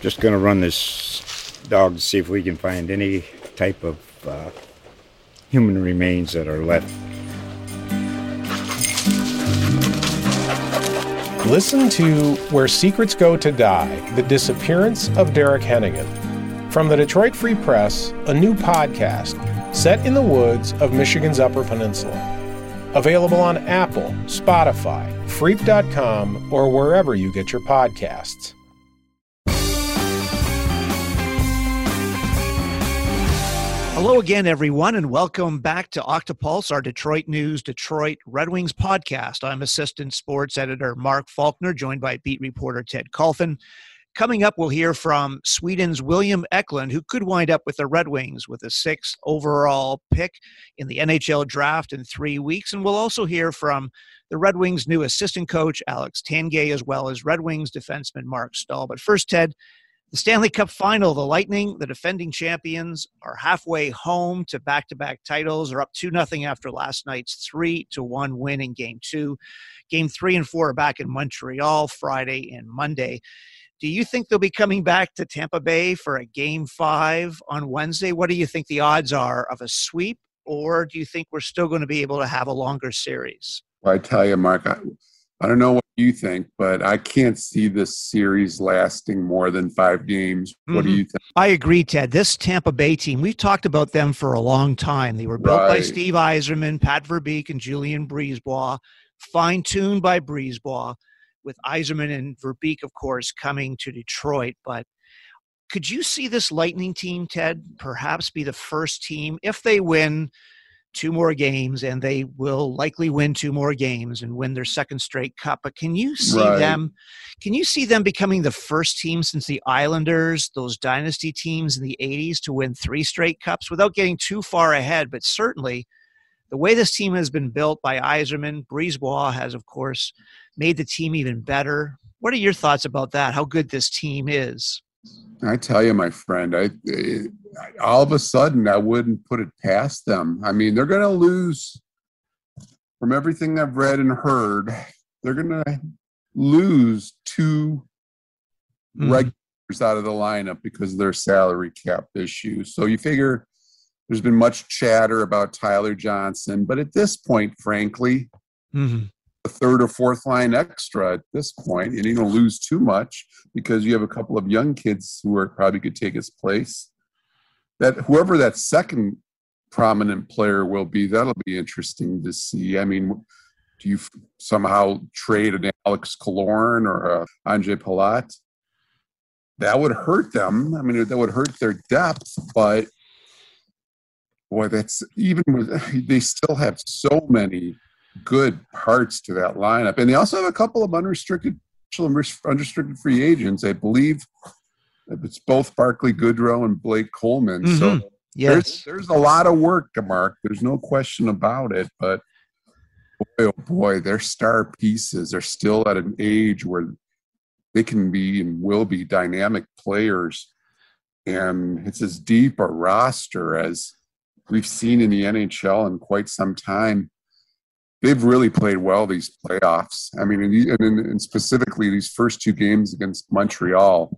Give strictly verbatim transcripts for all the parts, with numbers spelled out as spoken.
Just going to run this dog to see if we can find any type of uh, human remains that are left. Listen to Where Secrets Go to Die, The Disappearance of Derek Hennigan. From the Detroit Free Press, a new podcast set in the woods of Michigan's Upper Peninsula. Available on Apple, Spotify, Freep dot com, or wherever you get your podcasts. Hello again, everyone, and welcome back to Octopulse, our Detroit News Detroit Red Wings podcast. I'm Assistant Sports Editor Mark Faulkner, joined by beat reporter Ted Kulfan. Coming up, we'll hear from Sweden's William Eklund, who could wind up with the Red Wings with a sixth overall pick in the N H L draft in three weeks. And we'll also hear from the Red Wings' new assistant coach, Alex Tanguay, as well as Red Wings defenseman Mark Stahl. But first, Ted, the Stanley Cup Final, the Lightning, the defending champions, are halfway home to back-to-back titles. They're up two nothing after last night's three to one win in Game two. Game three and four are back in Montreal Friday and Monday. Do you think they'll be coming back to Tampa Bay for a Game five on Wednesday? What do you think the odds are of a sweep, or do you think we're still going to be able to have a longer series? Well, I tell you, Mark, I, I don't know what you think, but I can't see this series lasting more than five games. Mm-hmm. What do you think? I agree, Ted. This Tampa Bay team, we've talked about them for a long time. They were built right. by Steve Yzerman, Pat Verbeek, and Julien Brisebois, fine-tuned by Brisebois, with Yzerman and Verbeek, of course, coming to Detroit. But could you see this Lightning team, Ted, perhaps be the first team, if they win two more games, and they will likely win two more games and win their second straight cup, but can you see right. them, can you see them becoming the first team since the Islanders, those dynasty teams in the eighties, to win three straight cups without getting too far ahead? But certainly the way this team has been built by Yzerman, Brisebois has, of course, made the team even better. What are your thoughts about that, how good this team is? I tell you, my friend, I, I all of a sudden, I wouldn't put it past them. I mean, they're going to lose, from everything I've read and heard, they're going to lose two mm. regulars out of the lineup because of their salary cap issues. So you figure there's been much chatter about Tyler Johnson, but at this point, frankly, mm-hmm. a third or fourth line extra at this point, and you don't lose too much because you have a couple of young kids who are probably could take his place. That whoever that second prominent player will be, that'll be interesting to see. I mean, do you somehow trade an Alex Killorn or a Andre Palat? That would hurt them. I mean, that would hurt their depth, but boy, that's even with, they still have so many good parts to that lineup. And they also have a couple of unrestricted unrestricted free agents. I believe it's both Barclay Goodrow and Blake Coleman. Mm-hmm. So yes. there's, there's a lot of work, Mark. There's no question about it. But boy, oh boy, their star pieces are still at an age where they can be and will be dynamic players. And it's as deep a roster as we've seen in the N H L in quite some time. They've really played well these playoffs. I mean, and, and, and specifically these first two games against Montreal,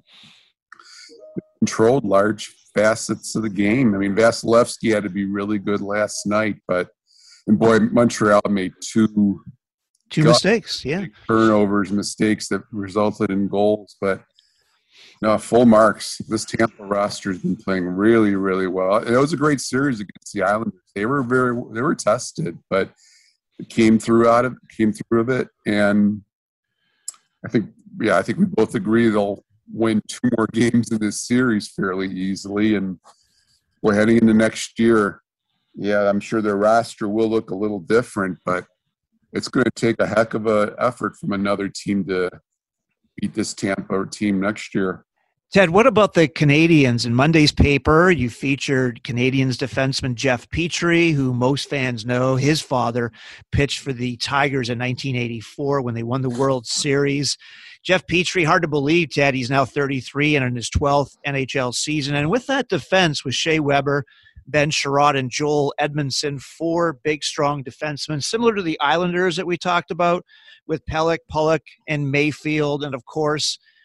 controlled large facets of the game. I mean, Vasilevsky had to be really good last night, but and boy, Montreal made two two mistakes, yeah, turnovers, mistakes that resulted in goals. But no, full marks. This Tampa roster has been playing really, really well. And it was a great series against the Islanders. They were very, they were tested, but it came through out of came through of it, and I think, yeah, I think we both agree they'll win two more games in this series fairly easily. And we're heading into next year. Yeah, I'm sure their roster will look a little different, but it's going to take a heck of an effort from another team to beat this Tampa team next year. Ted, what about the Canadians? In Monday's paper, you featured Canadians defenseman Jeff Petrie, who most fans know. His father pitched for the Tigers in nineteen eighty-four when they won the World Series. Jeff Petrie, hard to believe, Ted, he's now thirty-three and in his twelfth N H L season. And with that defense, with Shea Weber, Ben Sherratt, and Joel Edmondson, four big, strong defensemen, similar to the Islanders that we talked about with Pelech, Pulock, and Mayfield. And, of course,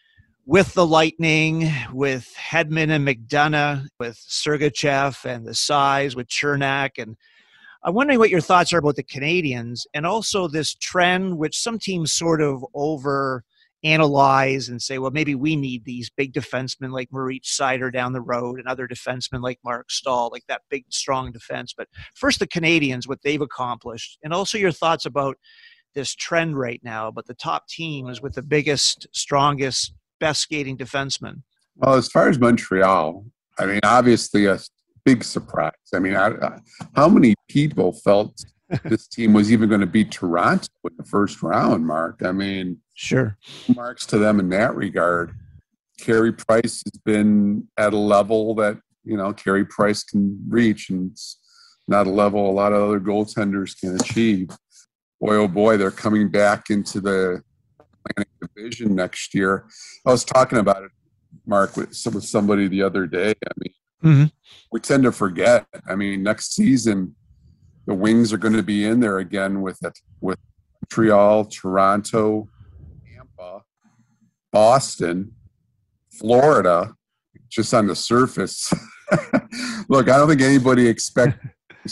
with the Lightning, with Hedman and McDonough, with Sergachev and the size, with Chernak. And I'm wondering what your thoughts are about the Canadiens and also this trend, which some teams sort of over analyze and say, well, maybe we need these big defensemen like Moritz Seider down the road and other defensemen like Mark Stahl, like that big, strong defense. But first, the Canadiens, what they've accomplished, and also your thoughts about this trend right now, but the top teams with the biggest, strongest, best skating defensemen. Well, as far as Montreal, I mean, obviously a big surprise. I mean, I, I, how many people felt this team was even going to beat Toronto in the first round, Mark? I mean, sure. Marks to them in that regard. Carey Price has been at a level that, you know, Carey Price can reach, and it's not a level a lot of other goaltenders can achieve. Boy, oh boy, they're coming back into the Atlantic Division next year. I was talking about it, Mark, with, with somebody the other day. I mean, mm-hmm. we tend to forget. I mean, next season, the Wings are going to be in there again with it, with Montreal, Toronto, Tampa, Boston, Florida, just on the surface. Look, I don't think anybody expects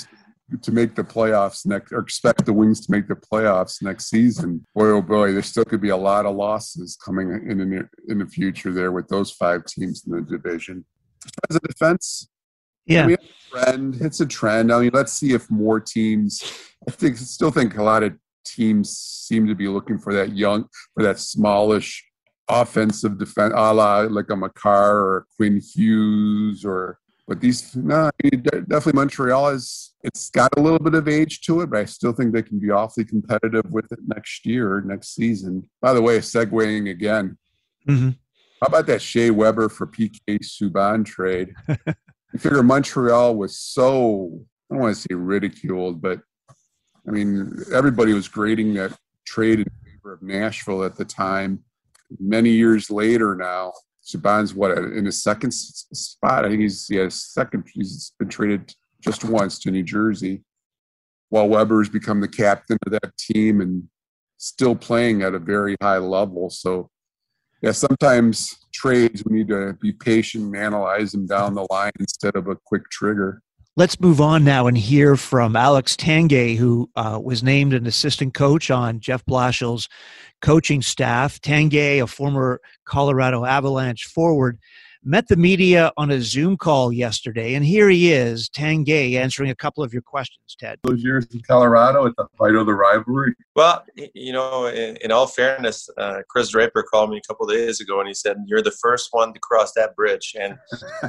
to make the playoffs next, or expect the Wings to make the playoffs next season. Boy, oh boy, there still could be a lot of losses coming in the near, in the future there with those five teams in the division. As a defense, yeah, I mean, it's a trend. It's a trend. I mean, let's see if more teams. I think, still think a lot of teams seem to be looking for that young, for that smallish offensive defense, a la like a Makar or a Quinn Hughes, or. But these, no, I mean, definitely Montreal is. It's got a little bit of age to it, but I still think they can be awfully competitive with it next year, next season. By the way, segueing again. Mm-hmm. How about that Shea Weber for P K Subban trade? I figure Montreal was so, I don't want to say ridiculed, but I mean, everybody was grading that trade in favor of Nashville at the time. Many years later now, Subban's what, in his second spot? I think he's yeah, second. He's been traded just once to New Jersey, while Weber's become the captain of that team and still playing at a very high level. So, yeah, sometimes trades, we need to be patient and analyze them down the line instead of a quick trigger. Let's move on now and hear from Alex Tanguay, who uh, was named an assistant coach on Jeff Blashill's coaching staff. Tanguay, a former Colorado Avalanche forward, met the media on a Zoom call yesterday, and here he is, Tanguay, answering a couple of your questions, Ted. Those years in Colorado at the height of the rivalry? Well, you know, in, in all fairness, uh, Chris Draper called me a couple of days ago, and he said, you're the first one to cross that bridge, and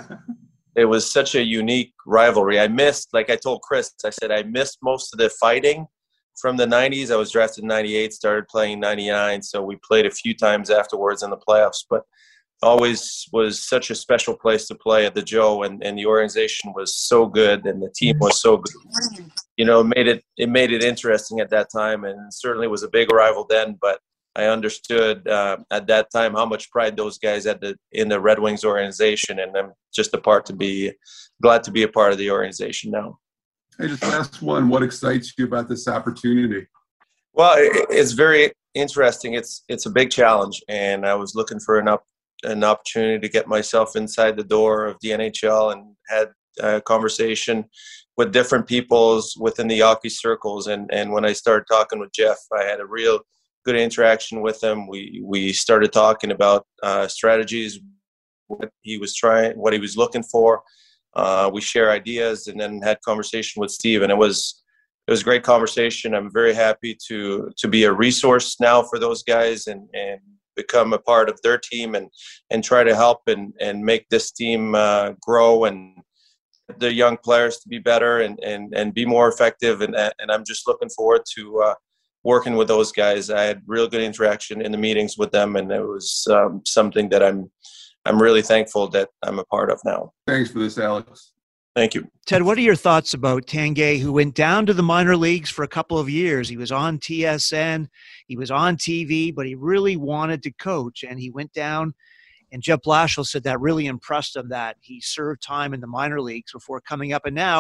it was such a unique rivalry. I missed, like I told Chris, I said I missed most of the fighting from the nineties. I was drafted in ninety-eight, started playing in ninety-nine, so we played a few times afterwards in the playoffs. But always was such a special place to play at the Joe, and, and the organization was so good, and the team was so good. You know, it made it it made it interesting at that time, and certainly was a big rival then. But I understood uh, at that time how much pride those guys had the, in the Red Wings organization, and I'm just a part to be glad to be a part of the organization now. Hey, just last one. What excites you about this opportunity? Well, it, it's very interesting. It's it's a big challenge, and I was looking for an up an opportunity to get myself inside the door of the N H L, and had a conversation with different peoples within the hockey circles. And and when I started talking with Jeff, I had a real good interaction with him. We we started talking about uh, strategies, what he was trying, what he was looking for. Uh, we share ideas, and then had conversation with Steve, and it was it was a great conversation. I'm very happy to to be a resource now for those guys, and and become a part of their team, and and try to help and and make this team uh, grow, and the young players to be better, and and and be more effective. And and I'm just looking forward to uh, working with those guys. I had real good interaction in the meetings with them, and it was um, something that I'm I'm really thankful that I'm a part of now. Thanks for this, Alex. Thank you. Ted, what are your thoughts about Tanguay, who went down to the minor leagues for a couple of years? He was on T S N, he was on T V, but he really wanted to coach, and he went down, and Jeff Blashill said that really impressed him, that he served time in the minor leagues before coming up, and now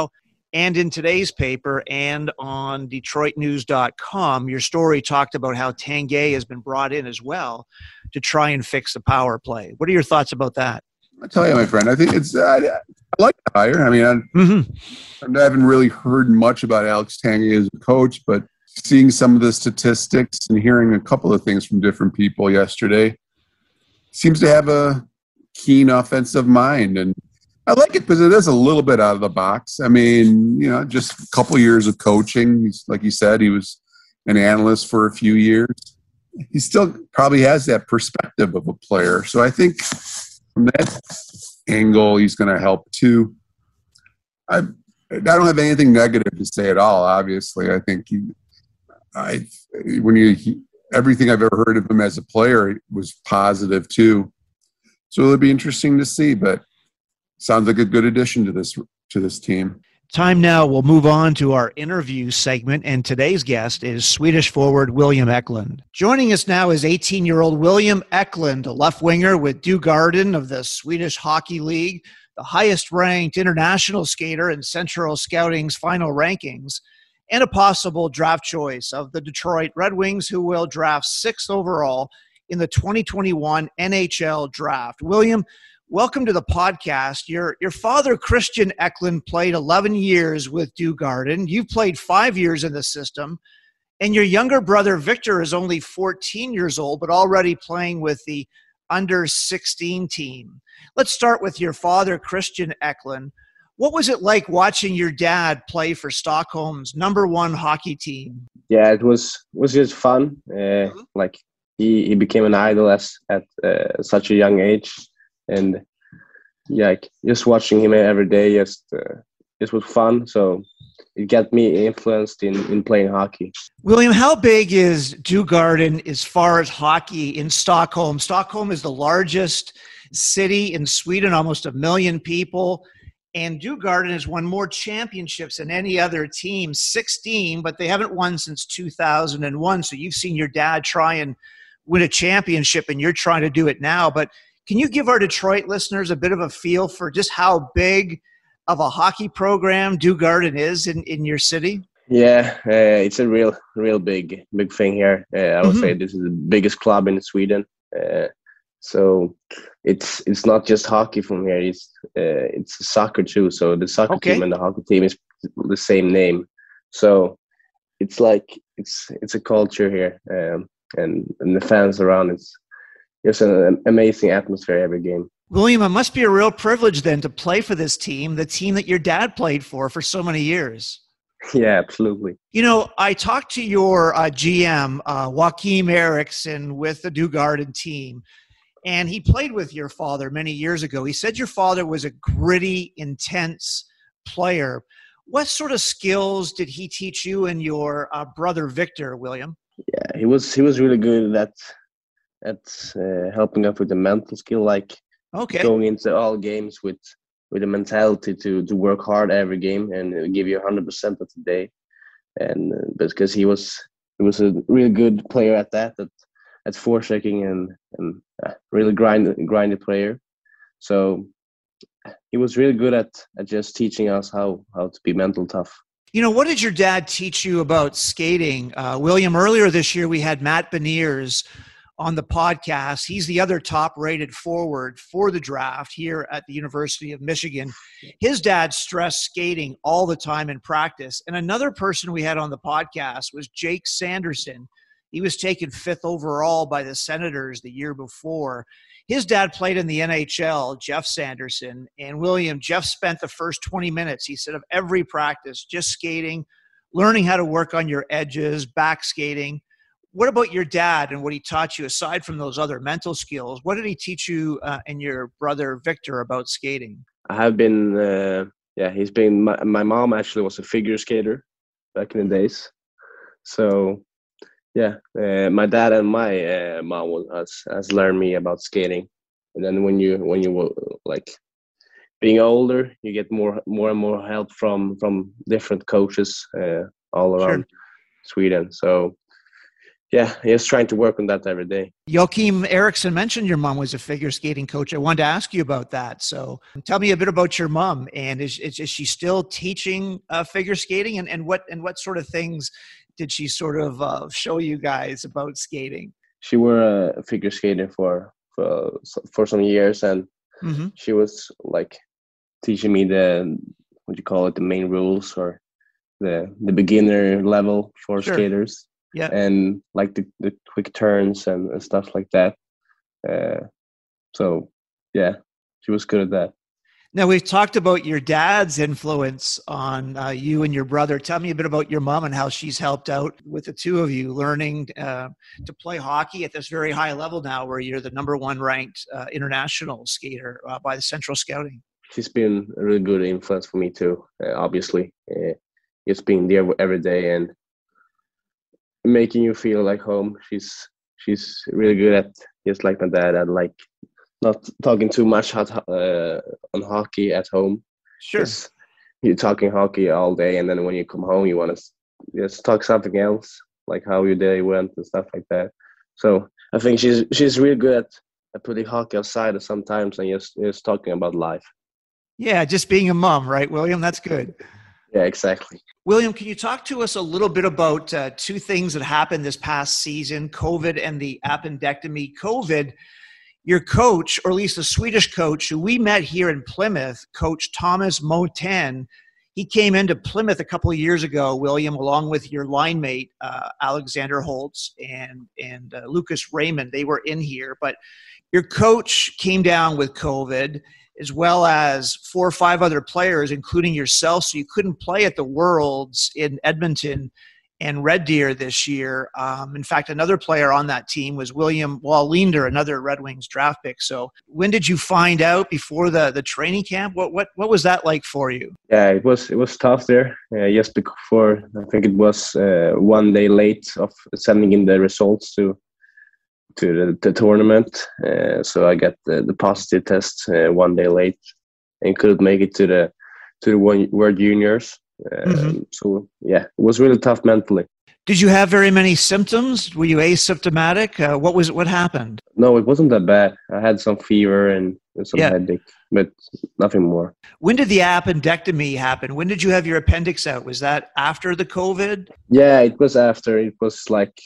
And in today's paper and on Detroit News dot com, your story talked about how Tanguay has been brought in as well to try and fix the power play. What are your thoughts about that? I tell you, my friend, I think it's uh, I like the hire. I mean, I, Mm-hmm. I haven't really heard much about Alex Tanguay as a coach, but seeing some of the statistics and hearing a couple of things from different people yesterday, seems to have a keen offensive mind. And I like it because it is a little bit out of the box. I mean, you know, just a couple of years of coaching. He's, like you said, he was an analyst for a few years. He still probably has that perspective of a player. So I think from that angle, he's going to help too. I I don't have anything negative to say at all. Obviously, I think he, I when you he, everything I've ever heard of him as a player was positive too. So it'll be interesting to see. But sounds like a good addition to this to this team. Time now, we'll move on to our interview segment, and today's guest is Swedish forward William Eklund. Joining us now is eighteen-year-old William Eklund, a left winger with Djurgården of the Swedish Hockey League, the highest-ranked international skater in Central Scouting's final rankings, and a possible draft choice of the Detroit Red Wings, who will draft sixth overall in the twenty twenty-one N H L draft. William, welcome to the podcast. Your your father, Christian Eklund, played eleven years with Djurgården. You've played five years in the system. And your younger brother, Victor, is only fourteen years old, but already playing with the under sixteen team. Let's start with your father, Christian Eklund. What was it like watching your dad play for Stockholm's number one hockey team? Yeah, it was was just fun. Uh, Mm-hmm. Like he, he became an idol as, at uh, such a young age. And yeah, like, just watching him every day, just uh, it was fun. So it got me influenced in, in playing hockey. William, how big is Djurgården as far as hockey in Stockholm? Stockholm is the largest city in Sweden, almost a million people. And Djurgården has won more championships than any other team, sixteen, but they haven't won since two thousand one. So you've seen your dad try and win a championship, and you're trying to do it now. But can you give our Detroit listeners a bit of a feel for just how big of a hockey program Djurgården is in, in your city? Yeah, uh, it's a real, real big, big thing here. Uh, I would Mhm. say this is the biggest club in Sweden. Uh, so it's it's not just hockey from here. It's uh, it's soccer too. So the soccer Okay. team and the hockey team is the same name. So it's like it's it's a culture here, um, and and the fans around. It's just an amazing atmosphere every game. William, it must be a real privilege then to play for this team, the team that your dad played for for so many years. Yeah, absolutely. You know, I talked to your uh, G M, uh, Joachim Eriksson, with the Djurgården team, and he played with your father many years ago. He said your father was a gritty, intense player. What sort of skills did he teach you and your uh, brother Victor, William? Yeah, he was he was really good at at uh, helping us with the mental skill, like Okay. going into all games with with a mentality to to work hard every game and uh, give you one hundred percent of the day. And uh, because he was he was a really good player at that, at at forechecking and and uh, really grind grinded player. So he was really good at at just teaching us how how to be mental tough. You know, what did your dad teach you about skating? Uh, William, earlier this year, we had Matt Beniers on the podcast. He's the other top-rated forward for the draft here at the University of Michigan. His dad stressed skating all the time in practice. And another person we had on the podcast was Jake Sanderson. He was taken fifth overall by the Senators the year before. His dad played in the N H L, Jeff Sanderson. And William, Jeff spent the first twenty minutes, he said, of every practice just skating, learning how to work on your edges, back skating. What about your dad and what he taught you aside from those other mental skills? What did he teach you uh, and your brother Victor about skating? I have been, uh, yeah, he's been, my, my mom actually was a figure skater back in the days. So, yeah, uh, my dad and my uh, mom was, has, has learned me about skating. And then when you, when you were like being older, you get more, more and more help from, from different coaches uh, all around Sure. Sweden. So, yeah, just trying to work on that every day. Joachim Eriksson mentioned your mom was a figure skating coach. I wanted to ask you about that. So tell me a bit about your mom, and is, is, is she still teaching uh, figure skating, and, and what and what sort of things did she sort of uh, show you guys about skating? She were a figure skater for for, for some years, and mm-hmm. she was like teaching me the, what do you call it, the main rules, or the the beginner level for sure. skaters. Yeah, and like the, the quick turns and, and stuff like that. Uh, so, yeah, she was good at that. Now, we've talked about your dad's influence on uh, you and your brother. Tell me a bit about your mom and how she's helped out with the two of you learning uh, to play hockey at this very high level now, where you're the number one ranked uh, international skater uh, by the Central Scouting. She's been a really good influence for me too, uh, obviously. Uh, it's been there every day and making you feel like home. She's she's really good at, just like my dad, at like not talking too much hot, uh, on hockey at home. Sure. You're talking hockey all day, and then when you come home, you want to just talk something else, like how your day went and stuff like that. So I think she's she's really good at, at putting hockey aside sometimes and just, just talking about life. Yeah, just being a mom, right, William? That's good. Yeah, exactly. William, can you talk to us a little bit about uh, two things that happened this past season, COVID and the appendectomy? COVID, your coach, or at least the Swedish coach who we met here in Plymouth, Coach Thomas Moten, he came into Plymouth a couple of years ago, William, along with your line mate, uh, Alexander Holtz and, and uh, Lucas Raymond. They were in here, but your coach came down with COVID, as well as four or five other players, including yourself. So you couldn't play at the Worlds in Edmonton and Red Deer this year. Um, in fact, another player on that team was William Wallinder, another Red Wings draft pick. So when did you find out before the, the training camp? What, what, what was that like for you? Yeah, it was, it was tough there. Uh, just before, I think it was uh, one day late of sending in the results to to the, the tournament, uh, so I got the, the positive test uh, one day late and couldn't make it to the to the one, World Juniors. Uh, mm-hmm. So yeah, it was really tough mentally. Did you have very many symptoms? Were you asymptomatic? Uh, what was what happened? No, it wasn't that bad. I had some fever and, and some yeah. headache, but nothing more. When did the appendectomy happen? When did you have your appendix out? Was that after the COVID? Yeah, it was after. It was like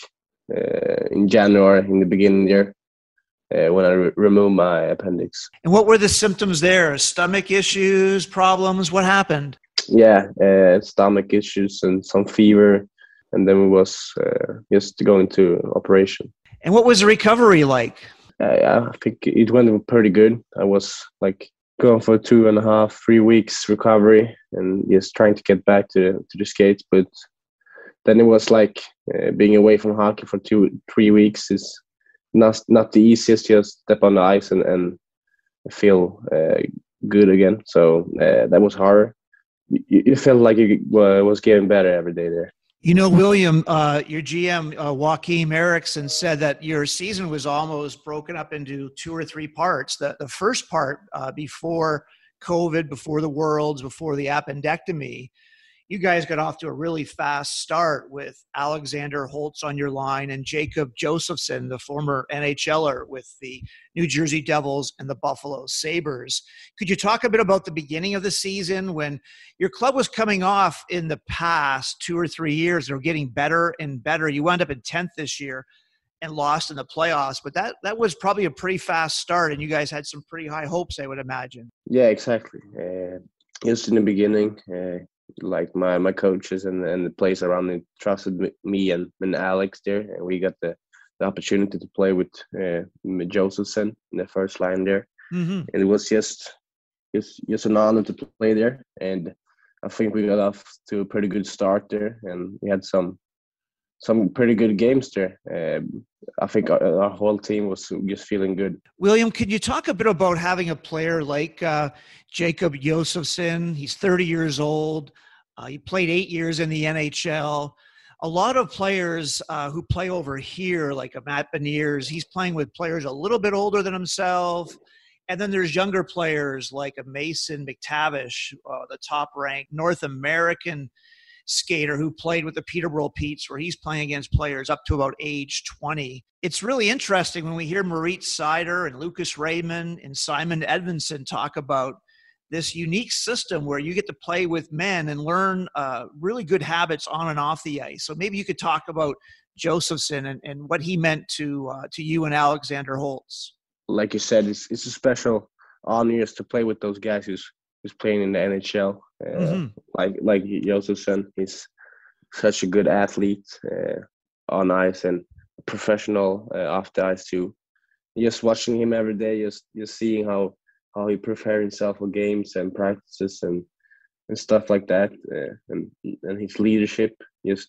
Uh, in January, in the beginning there, uh, when I re- removed my appendix. And what were the symptoms there? Stomach issues, problems? What happened? Yeah, uh, stomach issues and some fever, and then it was uh, just going to operation. And what was the recovery like? Uh, I think it went pretty good. I was like going for two and a half, three weeks recovery, and just trying to get back to to the skates, but then it was like uh, being away from hockey for two, three weeks is not not the easiest. Just step on the ice and, and feel uh, good again. So uh, that was hard. You, you felt like you uh, was getting better every day there. You know, William, uh, your G M, uh, Joachim Eriksson, said that your season was almost broken up into two or three parts. The, the first part uh, before COVID, before the Worlds, before the appendectomy, you guys got off to a really fast start with Alexander Holtz on your line and Jacob Josephson, the former N H L er with the New Jersey Devils and the Buffalo Sabres. Could you talk a bit about the beginning of the season when your club was coming off in the past two or three years? They were getting better and better. You wound up in tenth this year and lost in the playoffs, but that, that was probably a pretty fast start, and you guys had some pretty high hopes, I would imagine. Yeah, exactly. Uh, just in the beginning, uh, like my, my coaches and, and the players around me trusted me and, and Alex there, and we got the, the opportunity to play with uh, Josephson in the first line there. Mm-hmm. And it was just, just just an honor to play there, and I think we got off to a pretty good start there, and we had some some pretty good games there. Um, I think our, our whole team was just feeling good. William, could you talk a bit about having a player like uh, Jacob Josephson? He's thirty years old. Uh, he played eight years in the N H L. A lot of players uh, who play over here, like a Matt Beniers, he's playing with players a little bit older than himself. And then there's younger players like a Mason McTavish, uh, the top-ranked North American skater who played with the Peterborough Petes, where he's playing against players up to about age twenty. It's really interesting when we hear Maurice Sider and Lucas Raymond and Simon Edmondson talk about this unique system where you get to play with men and learn uh, really good habits on and off the ice. So maybe you could talk about Josephson and, and what he meant to uh, to you and Alexander Holtz. Like you said, it's it's a special honor to play with those guys who's who's playing in the N H L. Uh, mm-hmm. Like like Josephson, he's such a good athlete uh, on ice and a professional uh, off the ice too. Just watching him every day, just just seeing how, how he prepares himself for games and practices and, and stuff like that, uh, and and his leadership, just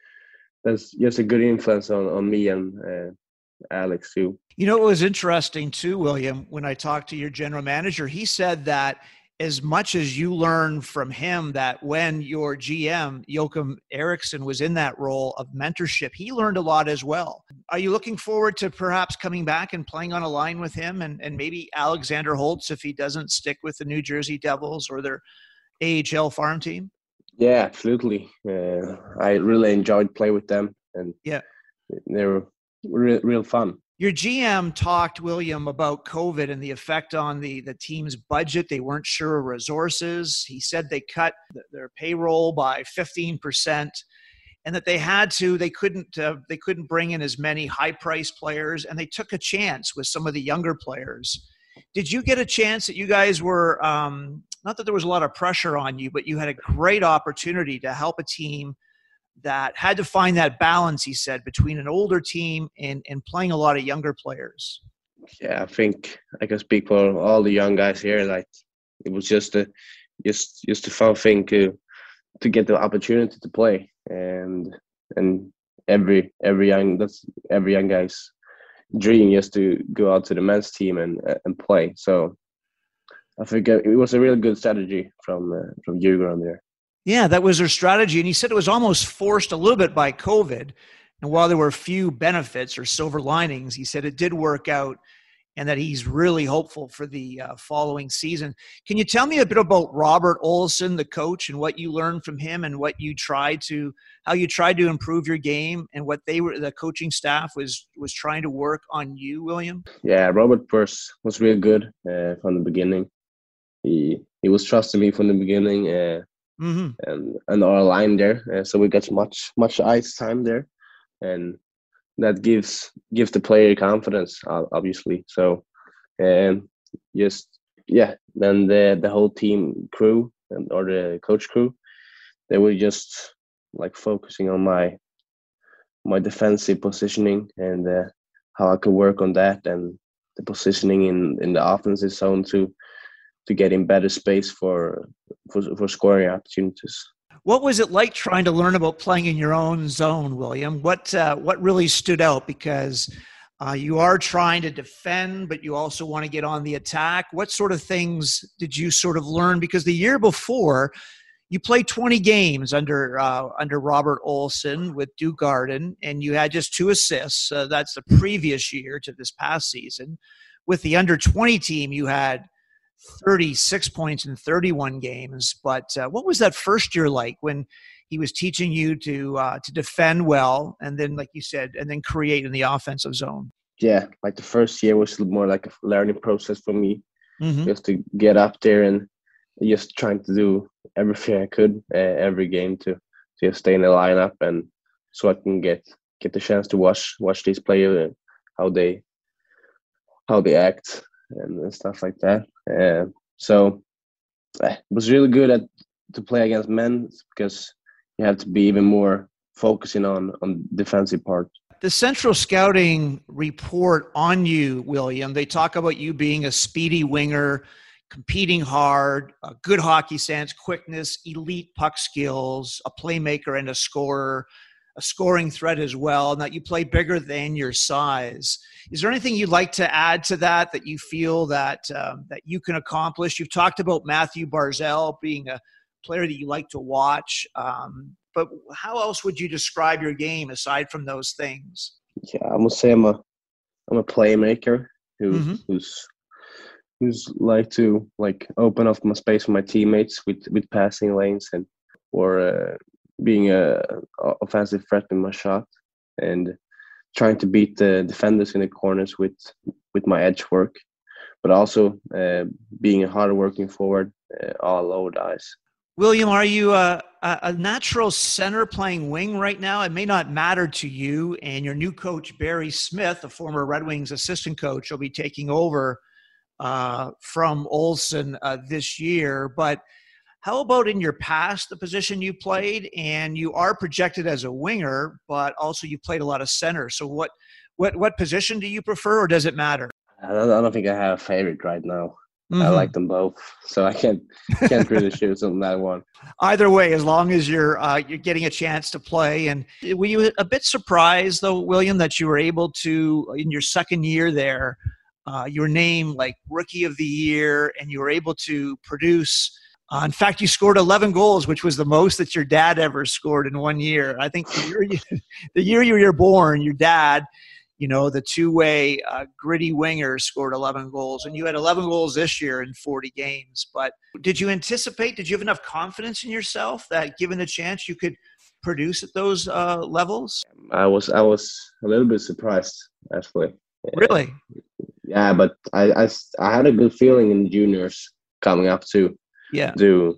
that's just a good influence on, on me and uh, Alex too. You know, it was interesting too, William, when I talked to your general manager, he said that as much as you learned from him, that when your G M, Joachim Eriksson, was in that role of mentorship, he learned a lot as well. Are you looking forward to perhaps coming back and playing on a line with him and, and maybe Alexander Holtz if he doesn't stick with the New Jersey Devils or their A H L farm team? Yeah, absolutely. Uh, I really enjoyed playing with them, and yeah, they were real, real fun. Your G M talked, William, about COVID and the effect on the, the team's budget. They weren't sure of resources. He said they cut their payroll by fifteen percent and that they had to, they couldn't, uh, they couldn't bring in as many high-priced players, and they took a chance with some of the younger players. Did you get a chance that you guys were, um, not that there was a lot of pressure on you, but you had a great opportunity to help a team that had to find that balance, he said, between an older team and, and playing a lot of younger players? Yeah, I think I can speak for all the young guys here. Like, it was just a just just a fun thing to to get the opportunity to play, and and every every young that's every young guy's dream just to go out to the men's team and and play. So I think it was a really good strategy from uh, from Djurgården there. Yeah, that was their strategy. And he said it was almost forced a little bit by COVID. And while there were few benefits or silver linings, he said it did work out and that he's really hopeful for the uh, following season. Can you tell me a bit about Robert Olsson, the coach, and what you learned from him and what you tried to, how you tried to improve your game and what they were, the coaching staff was, was trying to work on you, William? Yeah, Robert was, was really good uh, from the beginning. He, he was trusting me from the beginning. Uh, Mm-hmm. And and our line there, uh, so we got much much ice time there, and that gives gives the player confidence, obviously. So, and just yeah, then the the whole team crew and or the coach crew, they were just like focusing on my my defensive positioning and uh, how I could work on that, and the positioning in in the offensive zone to to get in better space for, for for scoring opportunities. What was it like trying to learn about playing in your own zone, William? What uh, what really stood out? Because uh, you are trying to defend, but you also want to get on the attack. What sort of things did you sort of learn? Because the year before, you played twenty games under uh, under Robert Olsson with Djurgården, and you had just two assists. Uh, that's the previous year to this past season. With the under twenty team, you had thirty-six points in thirty-one games. But uh, what was that first year like when he was teaching you to uh, to defend well and then, like you said, and then create in the offensive zone? Yeah, like the first year was more like a learning process for me, mm-hmm. just to get up there and just trying to do everything I could uh, every game to, to just stay in the lineup, and so I can get get the chance to watch watch these players and how they how they act and stuff like that. Uh, so uh, it was really good at to play against men because you have to be even more focusing on on defensive part. The Central Scouting report on you, William, they talk about you being a speedy winger, competing hard, a good hockey sense, quickness, elite puck skills, a playmaker and a scorer, a scoring threat as well, and that you play bigger than your size. Is there anything you'd like to add to that that you feel that um, that you can accomplish? You've talked about Matthew Barzal being a player that you like to watch, um, but how else would you describe your game aside from those things? Yeah, I'm gonna say I'm a I'm a playmaker who mm-hmm. who's who's like to like open up my space for my teammates with with passing lanes and or uh, being a, a offensive threat with my shot and trying to beat the defenders in the corners with with my edge work, but also uh, being a hard working forward uh, all over the ice. William, are you a, a natural center playing wing right now? It may not matter to you, and your new coach, Barry Smith, the former Red Wings assistant coach, will be taking over uh, from Olsen uh, this year. But how about in your past, the position you played? And you are projected as a winger, but also you played a lot of center. So what what, what position do you prefer, or does it matter? I don't, I don't think I have a favorite right now. Mm-hmm. I like them both, so I can't can't really choose on that one. Either way, as long as you're uh, you're getting a chance to play. And were you a bit surprised, though, William, that you were able to, in your second year there, uh, you were named like Rookie of the Year, and you were able to produce? Uh, in fact, you scored eleven goals, which was the most that your dad ever scored in one year. I think the year you, the year you were born, your dad, you know, the two-way uh, gritty winger scored eleven goals, and you had eleven goals this year in forty games. But did you anticipate, did you have enough confidence in yourself that given the chance you could produce at those uh, levels? I was I was a little bit surprised, actually. Really? Yeah, but I, I, I had a good feeling in juniors coming up to yeah. do,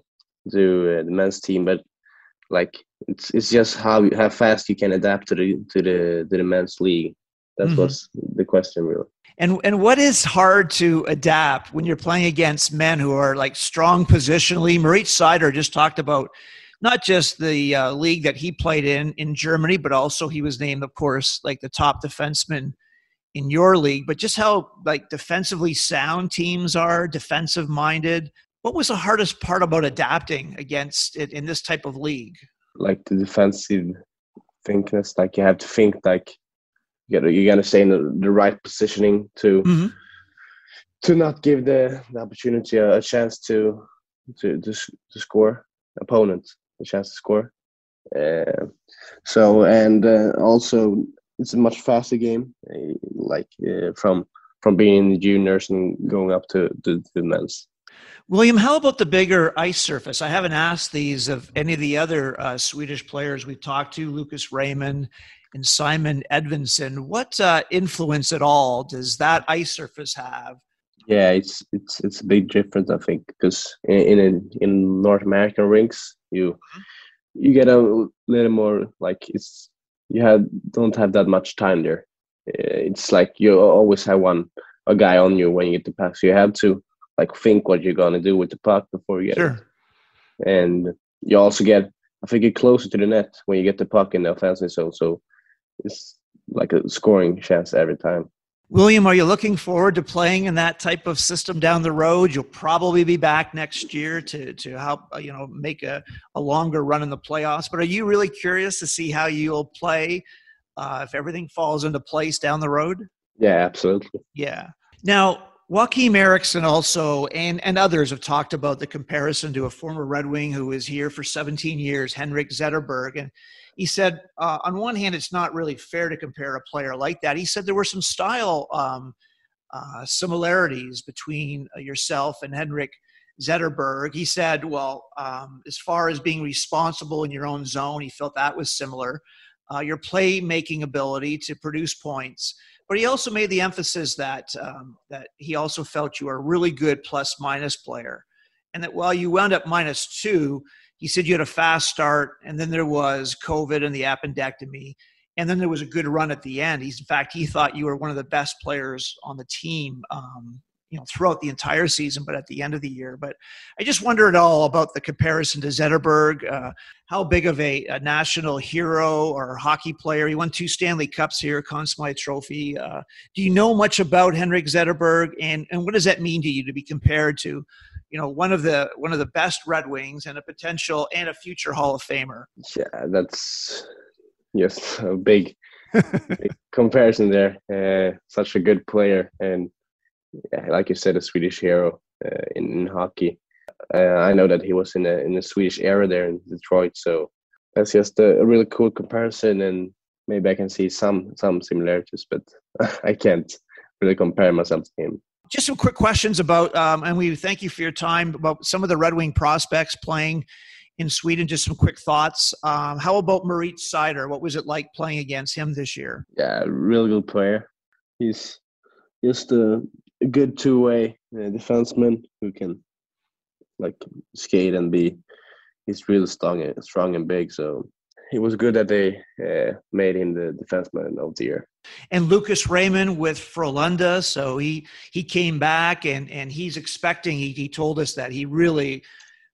do uh, the men's team, but like it's it's just how how fast you can adapt to the to the to the men's league. That mm-hmm. was the question, really. And and what is hard to adapt when you're playing against men who are like strong positionally? Moritz Seider just talked about not just the uh, league that he played in in Germany, but also he was named, of course, like the top defenseman in your league. But just how like defensively sound teams are, defensive minded. What was the hardest part about adapting against it in this type of league? Like the defensive thinkness, like you have to think like. You gotta, you gotta stay in the, the right positioning to mm-hmm. to not give the, the opportunity a, a chance to to to, to score, opponent a chance to score. Uh, so and uh, also it's a much faster game, uh, like uh, from from being in the juniors and going up to, to, to the men's. William, how about the bigger ice surface? I haven't asked these of any of the other uh, Swedish players we've talked to, Lucas Raymond and Simon Edvinsson. What uh, influence at all does that ice surface have? Yeah, it's it's it's a big difference, I think, because in in, in North American rinks, you you get a little more like it's you have don't have that much time there. It's like you always have one a guy on you when you get the puck, so you have to like think what you're gonna do with the puck before you get sure. it. And you also get I think get closer to the net when you get the puck in the offensive zone. So it's like a scoring chance every time. William, are you looking forward to playing in that type of system down the road? You'll probably be back next year to to help you know make a, a longer run in the playoffs. But are you really curious to see how you'll play uh, if everything falls into place down the road? Yeah, absolutely. Yeah. Now, Joakim Eriksson also and, and others have talked about the comparison to a former Red Wing who was here for seventeen years, Henrik Zetterberg. And he said, uh, on one hand, it's not really fair to compare a player like that. He said there were some style um, uh, similarities between uh, yourself and Henrik Zetterberg. He said, well, um, as far as being responsible in your own zone, he felt that was similar. Uh, your play-making ability to produce points. But he also made the emphasis that um, that he also felt you were a really good plus-minus player. And that while you wound up minus two, he said you had a fast start, and then there was COVID and the appendectomy, and then there was a good run at the end. He's, in fact, he thought you were one of the best players on the team, um, you know, throughout the entire season, but at the end of the year. But I just wonder at all about the comparison to Zetterberg. Uh, how big of a, a national hero or hockey player? He won two Stanley Cups here, Conn Smythe Trophy. Uh, do you know much about Henrik Zetterberg, and and what does that mean to you to be compared to, you know, one of the one of the best Red Wings and a potential and a future Hall of Famer? Yeah, that's yes, a big, big comparison there. Uh, such a good player, and yeah, like you said, a Swedish hero uh, in, in hockey. Uh, I know that he was in the in the Swedish era there in Detroit, so that's just a, a really cool comparison, and maybe I can see some some similarities, but I can't really compare myself to him. Just some quick questions about, um, and we thank you for your time, about some of the Red Wing prospects playing in Sweden. Just some quick thoughts. Um, how about Moritz Seider? What was it like playing against him this year? Yeah, really good player. He's just a, a good two-way uh, defenseman who can like skate and be. He's really strong, and strong and big. So it was good that they uh, made him the defenseman of the year. And Lucas Raymond with Frölunda, so he he came back and and he's expecting. He he told us that he really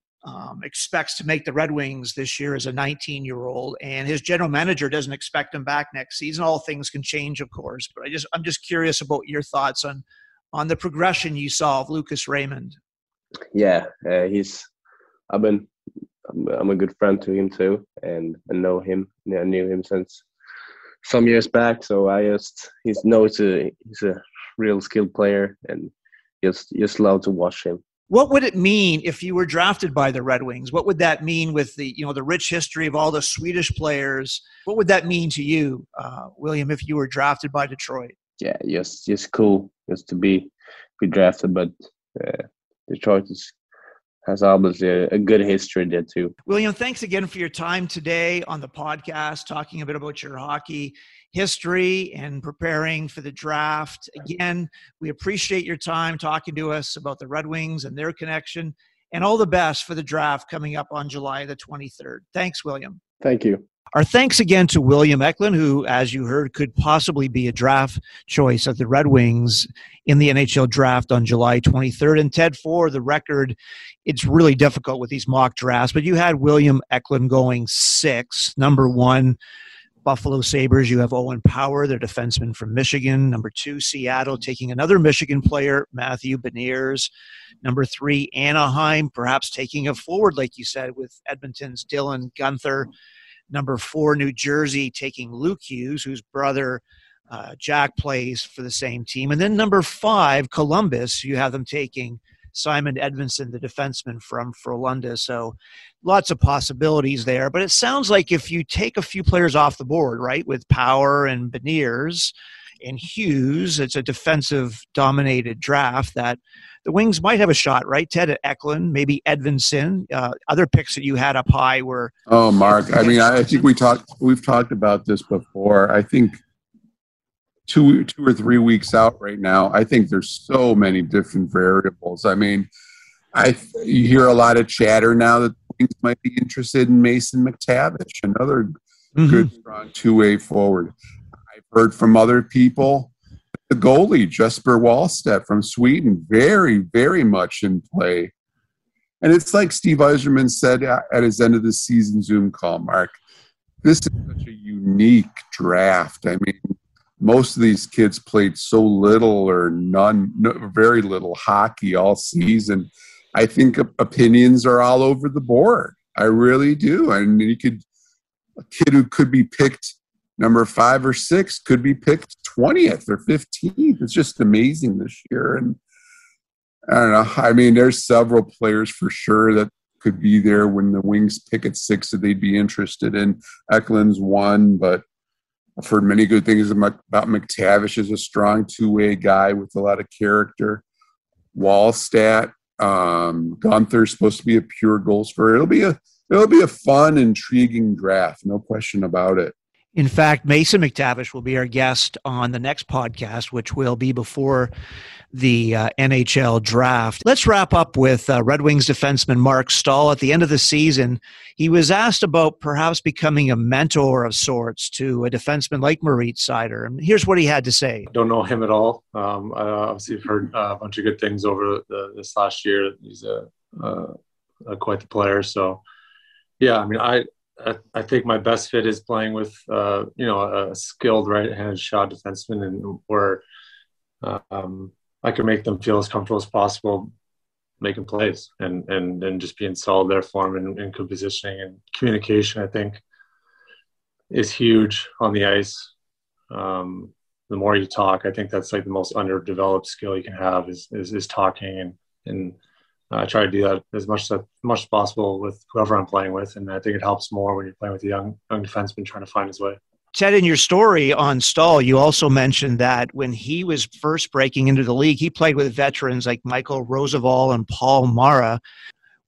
um, expects to make the Red Wings this year as a nineteen-year-old, and his general manager doesn't expect him back next season. All things can change, of course, but I just I'm just curious about your thoughts on on the progression you saw of Lucas Raymond. Yeah, uh, he's. I've been. I'm, I'm a good friend to him too, and I know him. I knew him since some years back. So I just he knows a, he's a real skilled player, and just just love to watch him. What would it mean if you were drafted by the Red Wings? What would that mean with the you know the rich history of all the Swedish players? What would that mean to you, uh, William, if you were drafted by Detroit? Yeah, just just cool, just to be be drafted, but uh, Detroit is. Has obviously a, a good history there too. William, thanks again for your time today on the podcast, talking a bit about your hockey history and preparing for the draft. Again, we appreciate your time talking to us about the Red Wings and their connection, and all the best for the draft coming up on July the twenty-third. Thanks, William. Thank you. Our thanks again to William Eklund, who, as you heard, could possibly be a draft choice of the Red Wings in the N H L draft on July twenty-third. And Ted, for the record, it's really difficult with these mock drafts, but you had William Eklund going six. Number one, Buffalo Sabres, you have Owen Power, their defenseman from Michigan. Number two, Seattle, taking another Michigan player, Matthew Beniers. Number three, Anaheim, perhaps taking a forward, like you said, with Edmonton's Dylan Guenther. Number four, New Jersey, taking Luke Hughes, whose brother uh, Jack plays for the same team. And then number five, Columbus, you have them taking Simon Edvinsson, the defenseman from Frölunda. So lots of possibilities there. But it sounds like if you take a few players off the board, right, with Power and Beniers and Hughes, it's a defensive-dominated draft that the Wings might have a shot, right, Ted, at Eklund, maybe Edvinsson. Uh, other picks that you had up high were. Oh, Mark. I mean, I think we talked. We've talked about this before. I think two, two or three weeks out right now. I think there's so many different variables. I mean, I you hear a lot of chatter now that the Wings might be interested in Mason McTavish, another mm-hmm. good, strong two-way forward. I've heard from other people. The goalie, Jesper Wallstedt from Sweden, very, very much in play. And it's like Steve Yzerman said at his end of the season Zoom call, Mark, this is such a unique draft. I mean, most of these kids played so little or none, no, very little hockey all season. I think opinions are all over the board. I really do. I mean, you could, a kid who could be picked number five or six could be picked twentieth or fifteenth. It's just amazing this year. And I don't know. I mean, there's several players for sure that could be there when the Wings pick at six that they'd be interested in. Eklund's one, but I've heard many good things about McTavish as a strong two-way guy with a lot of character. Wallstedt, um, Guenther's supposed to be a pure goal scorer. It'll be a it'll be a fun, intriguing draft, no question about it. In fact, Mason McTavish will be our guest on the next podcast, which will be before the uh, N H L draft. Let's wrap up with uh, Red Wings defenseman Marc Staal. At the end of the season, he was asked about perhaps becoming a mentor of sorts to a defenseman like Moritz Seider. And here's what he had to say. I don't know him at all. Um, I obviously have heard uh, a bunch of good things over the, this last year. He's a, uh, a quite the player. So, yeah, I mean, I I, I think my best fit is playing with, uh, you know, a skilled right-handed shot defenseman, and where um, I can make them feel as comfortable as possible making plays and and, and just being solid there for them in, in good positioning. And communication, I think, is huge on the ice. Um, the more you talk, I think that's like the most underdeveloped skill you can have is is, is talking, and and I try to do that as much as much as possible with whoever I'm playing with, and I think it helps more when you're playing with a young young defenseman trying to find his way. Ted, in your story on Staal, you also mentioned that when he was first breaking into the league, he played with veterans like Michael Roosevelt and Paul Mara.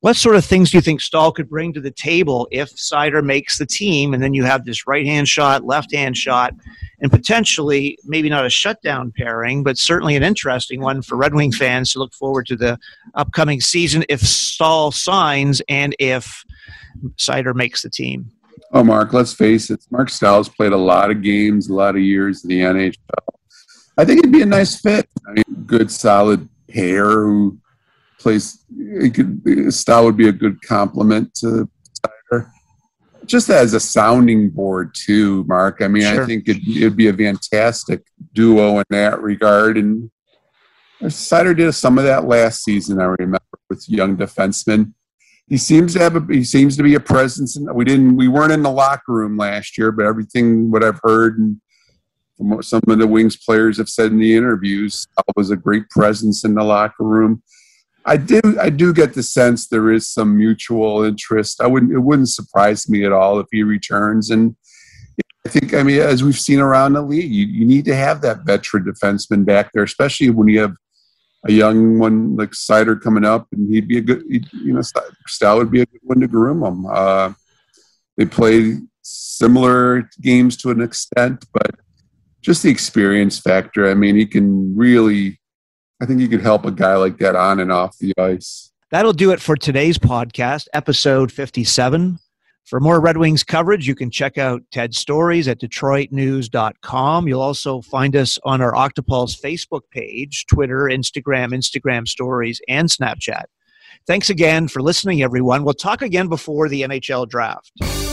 What sort of things do you think Staal could bring to the table if Seider makes the team, and then you have this right-hand shot, left-hand shot, and potentially maybe not a shutdown pairing, but certainly an interesting one for Red Wing fans to look forward to the upcoming season if Staal signs and if Seider makes the team? Oh, Mark, let's face it. Mark Staal's played a lot of games, a lot of years in the N H L. I think it'd be a nice fit. I mean, good, solid pair who plays. It could, Staal would be a good complement to Seider. Just as a sounding board, too, Mark. I mean, sure. I think it, it'd be a fantastic duo in that regard. And Seider did some of that last season, I remember, with young defensemen. He seems to have a, he seems to be a presence. And we didn't we weren't in the locker room last year, but everything what I've heard and from what some of the Wings players have said in the interviews, was a great presence in the locker room. I do I do get the sense there is some mutual interest. I wouldn't it wouldn't surprise me at all if he returns. And I think I mean as we've seen around the league, you, you need to have that veteran defenseman back there, especially when you have a young one like Seider coming up, and he'd be a good, you know, Staal would be a good one to groom him. Uh, they play similar games to an extent, but just the experience factor. I mean, he can really, I think he could help a guy like that on and off the ice. That'll do it for today's podcast, episode fifty-seven. For more Red Wings coverage, you can check out Ted's stories at detroit news dot com. You'll also find us on our Octopulse Facebook page, Twitter, Instagram, Instagram stories, and Snapchat. Thanks again for listening, everyone. We'll talk again before the N H L draft.